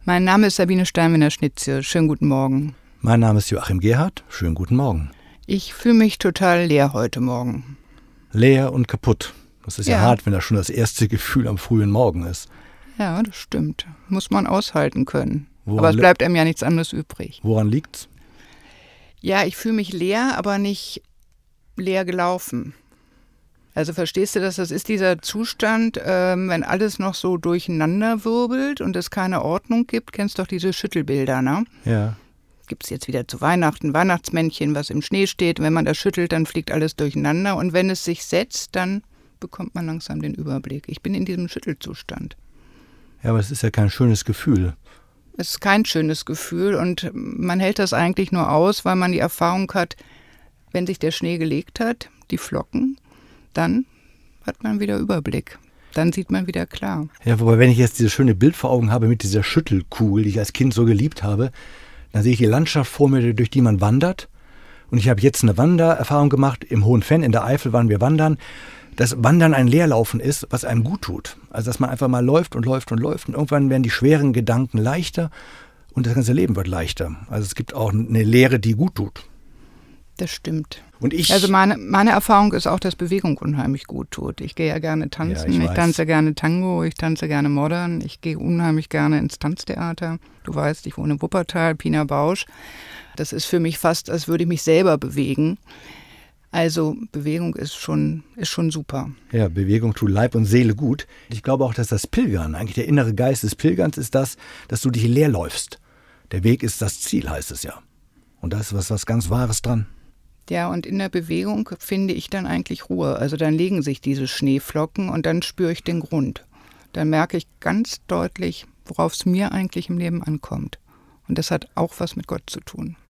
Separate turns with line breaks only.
Mein Name ist Sabine Steinwender-Schnitzke. Schönen guten Morgen.
Mein Name ist Joachim Gerhardt. Schönen guten Morgen.
Ich fühle mich total leer heute Morgen.
Leer und kaputt. Das ist ja hart, wenn das schon das erste Gefühl am frühen Morgen ist.
Ja, das stimmt. Muss man aushalten können. Aber es bleibt einem ja nichts anderes übrig.
Woran liegt's?
Ja, ich fühle mich leer, aber nicht leer gelaufen. Also verstehst du das? Das ist dieser Zustand, wenn alles noch so durcheinander wirbelt und es keine Ordnung gibt. Kennst doch diese Schüttelbilder, ne?
Ja.
Gibt es jetzt wieder zu Weihnachten Weihnachtsmännchen, was im Schnee steht. Wenn man das schüttelt, dann fliegt alles durcheinander. Und wenn es sich setzt, dann bekommt man langsam den Überblick. Ich bin in diesem Schüttelzustand.
Ja, aber es ist ja kein schönes Gefühl.
Es ist kein schönes Gefühl und man hält das eigentlich nur aus, weil man die Erfahrung hat, wenn sich der Schnee gelegt hat, die Flocken, dann hat man wieder Überblick. Dann sieht man wieder klar.
Ja, wobei, wenn ich jetzt dieses schöne Bild vor Augen habe mit dieser Schüttelkugel, die ich als Kind so geliebt habe, dann sehe ich die Landschaft vor mir, durch die man wandert. Und ich habe jetzt eine Wandererfahrung gemacht. Im Hohen Venn in der Eifel waren wir wandern. Dass Wandern ein Leerlaufen ist, was einem gut tut. Also dass man einfach mal läuft und läuft und läuft. Und irgendwann werden die schweren Gedanken leichter und das ganze Leben wird leichter. Also es gibt auch eine Leere, die gut tut.
Das stimmt.
Und
also meine Erfahrung ist auch, dass Bewegung unheimlich gut tut. Ich gehe ja gerne tanzen, ich tanze gerne Tango, ich tanze gerne Modern, ich gehe unheimlich gerne ins Tanztheater. Du weißt, ich wohne in Wuppertal, Pina Bausch. Das ist für mich fast, als würde ich mich selber bewegen. Also Bewegung ist schon super.
Ja, Bewegung tut Leib und Seele gut. Ich glaube auch, dass das Pilgern, eigentlich der innere Geist des Pilgerns ist das, dass du dich leer läufst. Der Weg ist das Ziel, heißt es ja. Und da ist was ganz Wahres dran.
Ja, und in der Bewegung finde ich dann eigentlich Ruhe. Also dann legen sich diese Schneeflocken und dann spüre ich den Grund. Dann merke ich ganz deutlich, worauf es mir eigentlich im Leben ankommt. Und das hat auch was mit Gott zu tun.